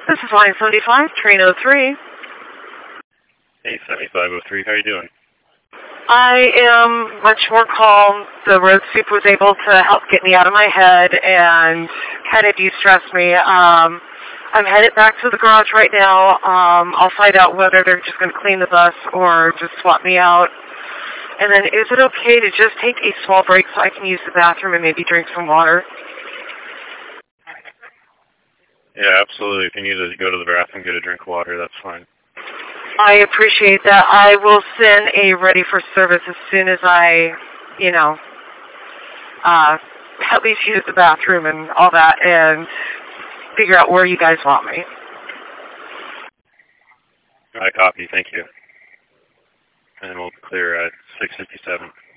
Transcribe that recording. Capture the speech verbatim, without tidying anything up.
This is line seventy-five, train oh three. Hey, seventy-five oh three, how you doing? I am much more calm. The road soup was able to help get me out of my head and kind of de-stress me. Um, I'm headed back to the garage right now. Um, I'll find out whether they're just going to clean the bus or just swap me out. And then is it okay to just take a small break so I can use the bathroom and maybe drink some water? Yeah, absolutely. If you need to go to the bathroom, get a drink of water, that's fine. I appreciate that. I will send a ready for service as soon as I, you know, uh, at least use the bathroom and all that and figure out where you guys want me. I copy. Thank you. And we'll clear at six fifty-seven.